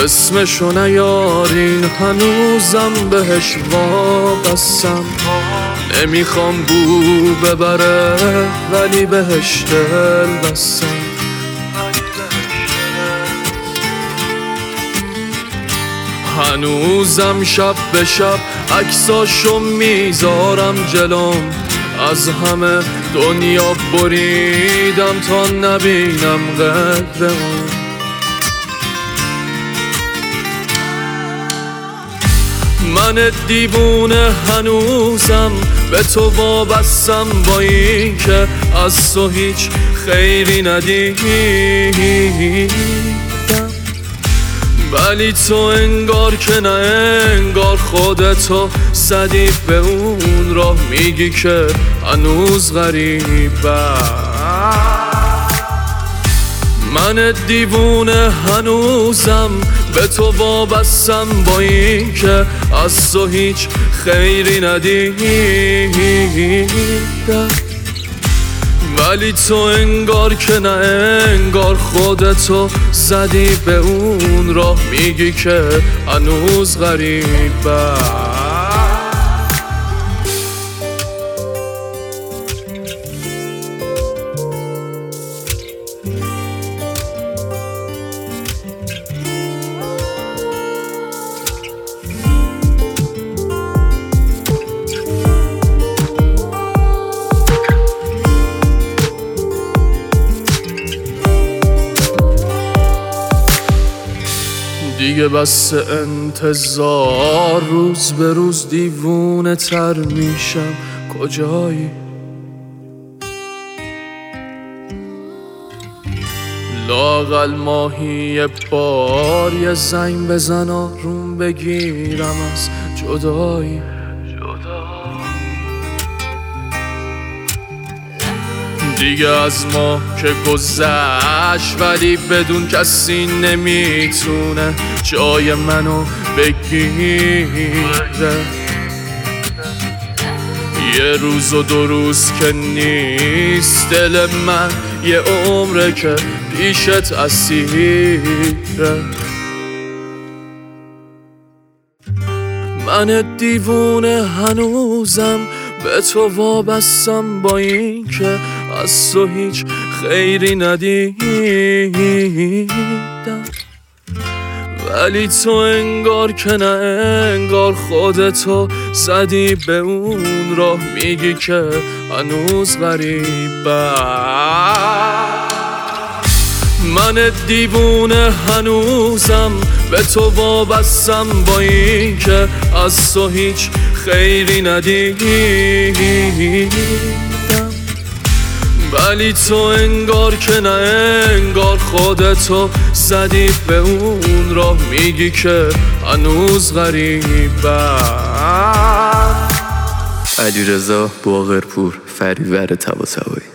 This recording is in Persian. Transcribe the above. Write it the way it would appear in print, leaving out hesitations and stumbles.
اسمشو نیارین هنوزم بهش وابستم. نمیخوام بو ببره ولی بهش دل بستم. هنوزم شب به شب عکساشو میذارم جلوم. از همه دنیا بریدم تا نبینم قدر اون. من دیوونه هنوزم به تو وابستم، با این که از تو هیچ خیری ندیدم. ولی تو انگار که نه انگار خودتو زدی به اون راه. میگی که هنوز غریبم. من دیوونه هنوزم به تو وابستم، با این که از تو هیچ خیری ندیدم. ولی تو انگار که نه انگار خودتو زدی به اون راه. میگی که هنوز غریبم. دیگه بس انتظار، روز به روز دیوونه تر میشم. کجایی؟ لااقل ماهی بار یه زنگ بزن آروم بگیرم از جدایی. دیگه از ما که گذشت، ولی بدون کسی نمیتونه جای منو بگیره. یه روز و 2 روز که نیست، دل من یه عمره که پیشت اسیره. من دیوونه هنوزم به تو وابستم، با این که از تو هیچ خیری ندیدم. ولی تو انگار که نه انگار خودتو زدی به اون راه. میگی که هنوز غریبم. من دیوونه هنوزم به تو وابستم، با این که از تو هیچ خیری ندیدم. ولی تو انگار که نه انگار خودتو زدی به اون راه. میگی که هنوز غریبم. علیرضا باقرپور، فریور طباطبایی.